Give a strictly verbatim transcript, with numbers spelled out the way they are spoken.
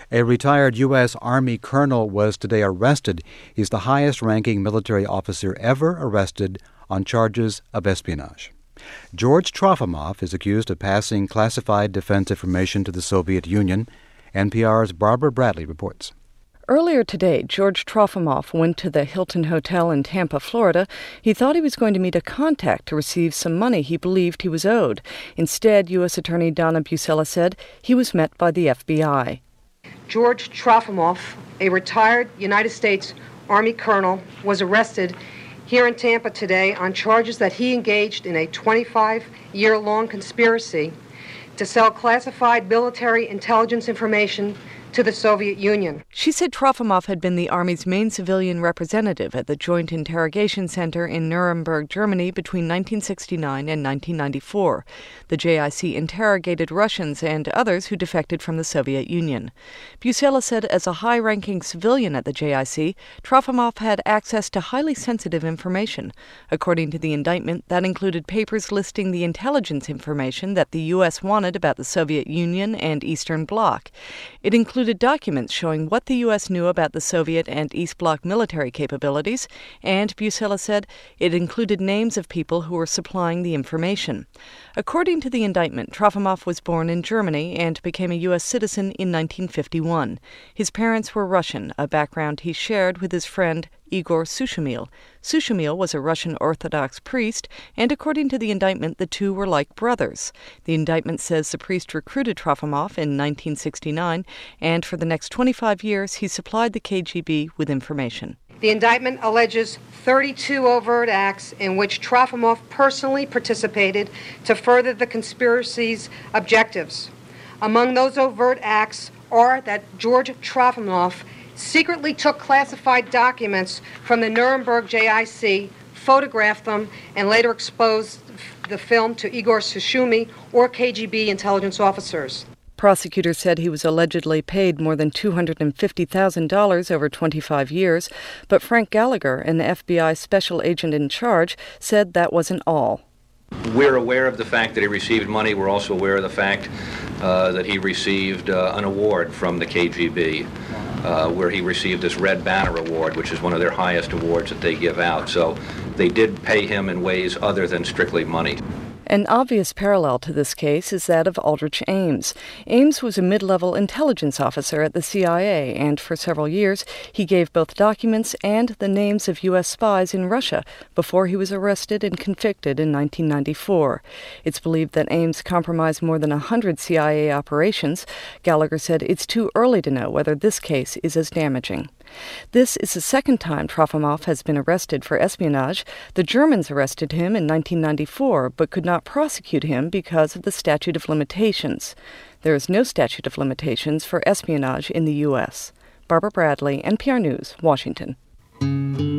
A retired U S. Army colonel was today arrested. He's the highest-ranking military officer ever arrested on charges of espionage. George Trofimov is accused of passing classified defense information to the Soviet Union. N P R's Barbara Bradley reports. Earlier today, George Trofimov went to the Hilton Hotel in Tampa, Florida. He thought he was going to meet a contact to receive some money he believed he was owed. Instead, U S. Attorney Donna Buscella said he was met by the F B I. George Trofimov, a retired United States Army colonel, was arrested here in Tampa today on charges that he engaged in a twenty-five-year-long conspiracy to sell classified military intelligence information to the Soviet Union. She said Trofimov had been the Army's main civilian representative at the Joint Interrogation Center in Nuremberg, Germany between nineteen sixty-nine and nineteen ninety-four. The J I C interrogated Russians and others who defected from the Soviet Union. Buscella said as a high-ranking civilian at the J I C, Trofimov had access to highly sensitive information. According to the indictment, that included papers listing the intelligence information that the U S wanted about the Soviet Union and Eastern Bloc. It included documents showing what the U S knew about the Soviet and East Bloc military capabilities, and Buscella said it included names of people who were supplying the information. According to the indictment, Trofimov was born in Germany and became a U S citizen in nineteen fifty-one. His parents were Russian, a background he shared with his friend Igor Sushumil. Sushumil was a Russian Orthodox priest, and according to the indictment, the two were like brothers. The indictment says the priest recruited Trofimov in nineteen sixty-nine, and for the next twenty-five years he supplied the K G B with information. The indictment alleges thirty-two overt acts in which Trofimov personally participated to further the conspiracy's objectives. Among those overt acts are that George Trofimov secretly took classified documents from the Nuremberg J I C, photographed them, and later exposed the film to Igor Sushumi or K G B intelligence officers. Prosecutors said he was allegedly paid more than two hundred fifty thousand dollars over twenty-five years, but Frank Gallagher, an F B I special agent in charge, said that wasn't all. We're aware of the fact that he received money. We're also aware of the fact uh, that he received uh, an award from the K G B, uh, where he received this Red Banner Award, which is one of their highest awards that they give out. So they did pay him in ways other than strictly money. An obvious parallel to this case is that of Aldrich Ames. Ames was a mid-level intelligence officer at the C I A, and for several years he gave both documents and the names of U S spies in Russia before he was arrested and convicted in nineteen ninety-four. It's believed that Ames compromised more than one hundred C I A operations. Gallagher said it's too early to know whether this case is as damaging. This is the second time Trofimov has been arrested for espionage. The Germans arrested him in nineteen ninety-four, but could not prosecute him because of the statute of limitations. There is no statute of limitations for espionage in the U S. Barbara Bradley, N P R News, Washington.